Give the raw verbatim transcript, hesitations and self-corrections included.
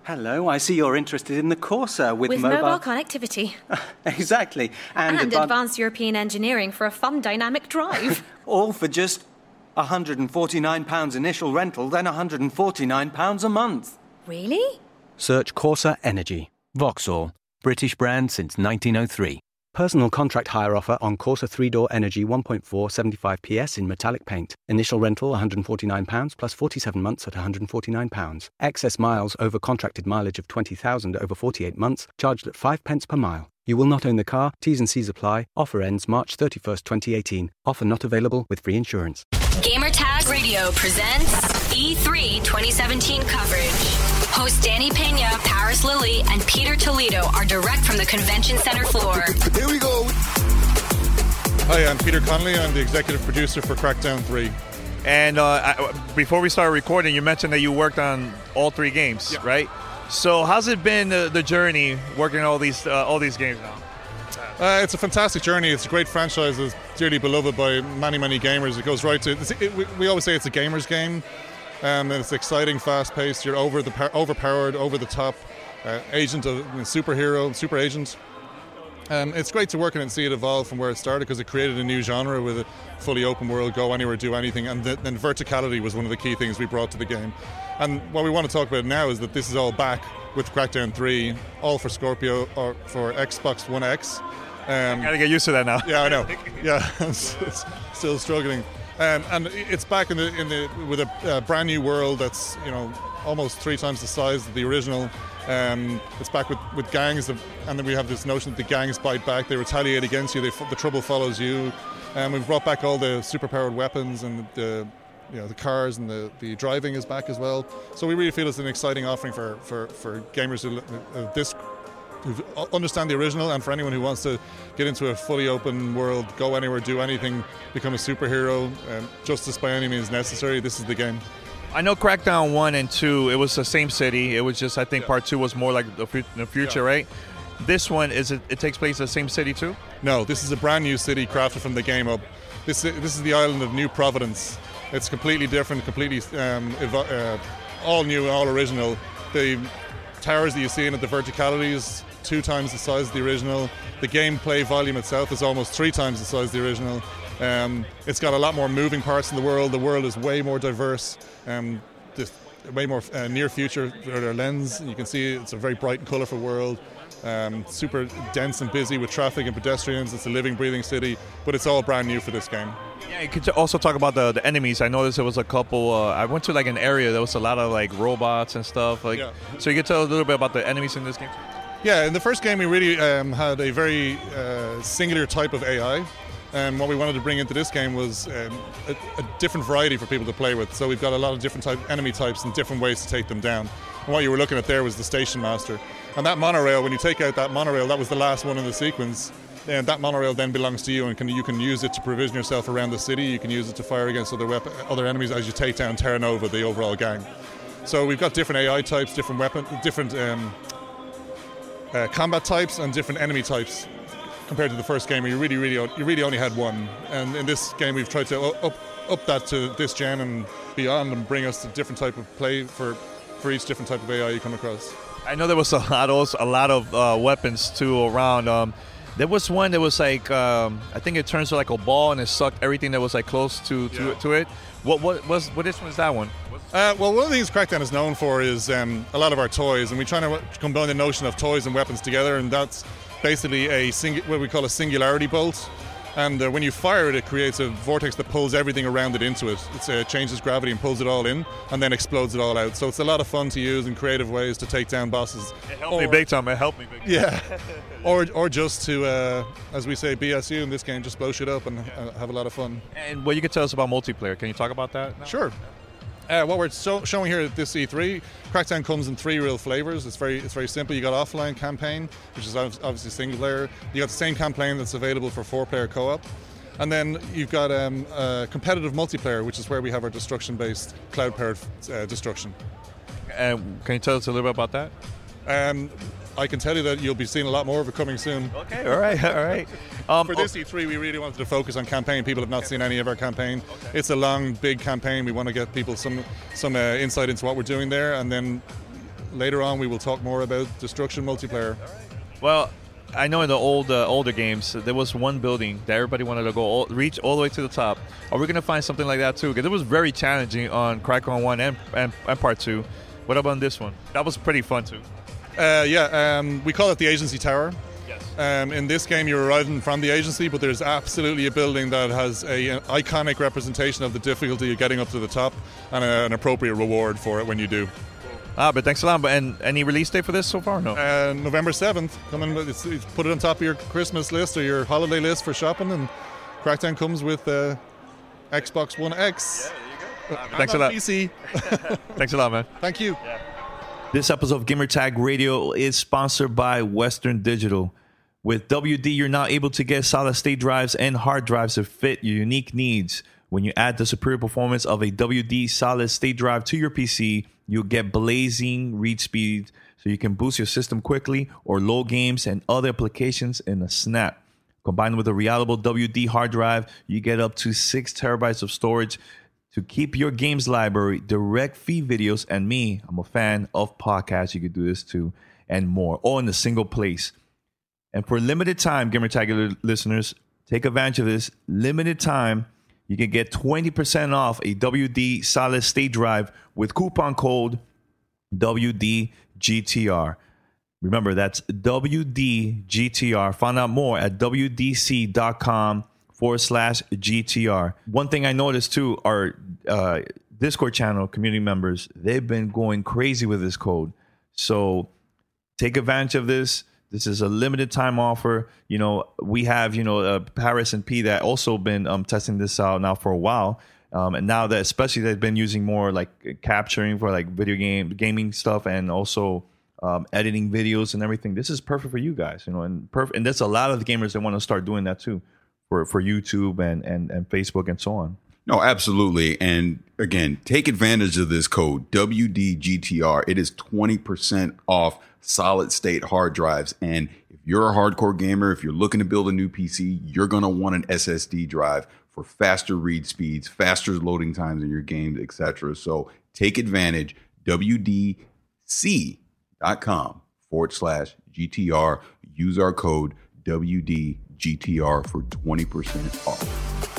Hello, I see you're interested in the Corsa with, with mobile... mobile connectivity. Exactly. And, And, and advanced European engineering for a fun dynamic drive. all for just one hundred forty-nine pounds initial rental, then one hundred forty-nine pounds a month. Really? Search Corsa Energy. Vauxhall. British brand since nineteen oh three. Personal contract hire offer on Corsa three-door Energy one point four seventy-five P S in metallic paint. Initial rental one hundred forty-nine pounds plus forty-seven months at one hundred forty-nine pounds. Excess miles over contracted mileage of twenty thousand over forty-eight months, charged at five pence per mile. You will not own the car. T's and C's apply. Offer ends March thirty-first, twenty eighteen. Offer not available with free insurance. Gamertag Radio presents E three twenty seventeen coverage. Hosts Danny Pena, Paris Lilly, and Peter Toledo are direct from the convention center floor. Here we go. Hi, I'm Peter Connolly. I'm the executive producer for Crackdown three. And uh, I, before we started recording, you mentioned that you worked on all three games, yeah. right? So how's it been uh, the journey working on all these uh, all these games now? Uh, it's a fantastic journey. It's a great franchise. It's dearly beloved by many, many gamers. It goes right to. It's, it, we, we always say it's a gamer's game. Um, and it's exciting, fast-paced. You're over the overpowered, over the top uh, agent of you know, superhero, super agent. Um, it's great to work in it and see it evolve from where it started because it created a new genre with a fully open world, go anywhere, do anything, and then verticality was one of the key things we brought to the game. And what we want to talk about now is that this is all back with Crackdown three, all for Scorpio or for Xbox One X. Um, Gotta get used to that now. Yeah, I know. Yeah, it's, it's still struggling. Um, and it's back in the in the with a uh, brand new world that's you know almost three times the size of the original. Um, it's back with, with gangs, of, and then we have this notion that the gangs bite back. They retaliate against you. They, the trouble follows you. And um, we've brought back all the superpowered weapons and the you know the cars and the, the driving is back as well. So we really feel it's an exciting offering for for, for gamers who uh, this. who understand the original, and for anyone who wants to get into a fully open world, go anywhere, do anything, become a superhero, um, justice by any means necessary, this is the game. I know Crackdown one and two, it was the same city. It was just, I think yeah. part two was more like the, fu- the future, yeah. right? This one, is it, it takes place in the same city too? No, this is a brand new city crafted from the game up. This, this is the island of New Providence. It's completely different, completely um, evo- uh, all new, all original. The towers that you see in it, the verticalities, two times the size of the original. The gameplay volume itself is almost three times the size of the original. Um, it's got a lot more moving parts in the world. The world is way more diverse. Um, this, way more uh, near future their lens. You can see it's a very bright and colourful world. Um, super dense and busy with traffic and pedestrians. It's a living, breathing city, but it's all brand new for this game. Yeah, you could also talk about the, the enemies. I noticed there was a couple. Uh, I went to like an area. There was a lot of like robots and stuff. Like, yeah. So you could tell a little bit about the enemies in this game. Yeah, in the first game we really um, had a very uh, singular type of A I. And what we wanted to bring into this game was um, a, a different variety for people to play with. So we've got a lot of different type enemy types and different ways to take them down. And what you were looking at there was the Station Master. And that monorail, when you take out that monorail, that was the last one in the sequence. And that monorail then belongs to you, and can, you can use it to provision yourself around the city. You can use it to fire against other weapon, other enemies as you take down Terra Nova, the overall gang. So we've got different A I types, different weapon, different um, uh, combat types, and different enemy types. Compared to the first game, where you really, really, you really only had one. And in this game, we've tried to up up that to this gen and beyond, and bring us a different type of play for, for each different type of A I you come across. I know there was a lot of a lot of uh, weapons too around. Um, there was one that was like um, I think it turns to like a ball and it sucked everything that was like close to to, yeah. to it. What what was what this one is that one? Uh, well, one of the things Crackdown is known for is um, a lot of our toys, and we try to combine the notion of toys and weapons together, and that's basically a singu- what we call a singularity bolt. And uh, when you fire it, it creates a vortex that pulls everything around it into it. It uh, changes gravity and pulls it all in, and then explodes it all out. So it's a lot of fun to use in creative ways to take down bosses. It helped or, me big time. It helped me big time. Yeah. or or just to, uh, as we say, B S U in this game, just blow shit up and uh, have a lot of fun. And what you could tell us about multiplayer. Can you talk about that now? Sure. Uh, what we're so- showing here at this E three, Crackdown comes in three real flavors. It's very it's very simple. You got offline campaign, which is obviously single player. You got the same campaign that's available for four-player co-op. And then you've got um, uh, competitive multiplayer, which is where we have our destruction-based, cloud-powered uh, destruction. And can you tell us a little bit about that? Um, I can tell you that you'll be seeing a lot more of it coming soon. Okay, all right, all right. Um, For this E three, we really wanted to focus on campaign. People have not seen any of our campaign. Okay. It's a long, big campaign. We want to get people some some uh, insight into what we're doing there, and then later on we will talk more about Destruction multiplayer. Well, I know in the old uh, older games there was one building that everybody wanted to go all, reach all the way to the top. Are we going to find something like that too? Because it was very challenging on Crackdown one and, and, and Part two. What about this one? That was pretty fun too. Uh, yeah, um, we call it the Agency Tower. Yes. Um, in this game, you're arriving from the agency, but there's absolutely a building that has a, an iconic representation of the difficulty of getting up to the top and a, an appropriate reward for it when you do. Ah, but thanks a lot. But and any release date for this so far? No. Uh, November seventh. Come in, it's, it's put it on top of your Christmas list or your holiday list for shopping, and Crackdown comes with uh, Xbox One X. Yeah, there you go. Thanks a lot. P C. Thanks a lot, man. Thank you. Yeah. This episode of Gamertag Radio is sponsored by Western Digital. With W D, you're now able to get solid-state drives and hard drives to fit your unique needs. When you add the superior performance of a W D solid-state drive to your P C, you'll get blazing read speed so you can boost your system quickly or load games and other applications in a snap. Combined with a reliable W D hard drive, you get up to six terabytes of storage to keep your games library, direct feed videos, and me, I'm a fan of podcasts, you could do this too, and more, all in a single place. And for limited time, Gamertag listeners, take advantage of this. Limited time, you can get twenty percent off a W D solid state drive with coupon code W D G T R. Remember, that's W D G T R. Find out more at W D C dot com forward slash G T R. One thing I noticed too, our uh, Discord channel community members, they've been going crazy with this code. So take advantage of this. This is a limited time offer. You know, we have, you know, uh, Paris and P that also been um, testing this out now for a while. Um, and now that especially they've been using more like capturing for like video game gaming stuff and also um, editing videos and everything. This is perfect for you guys, you know, and perfect. And there's a lot of the gamers that want to start doing that too for, for YouTube and, and, and Facebook and so on. No, absolutely. And again, take advantage of this code W D G T R. It is twenty percent off solid state hard drives. And if you're a hardcore gamer, if you're looking to build a new P C, you're going to want an S S D drive for faster read speeds, faster loading times in your games, et cetera. So take advantage, W D C dot com forward slash G T R. Use our code W D G T R for twenty percent off.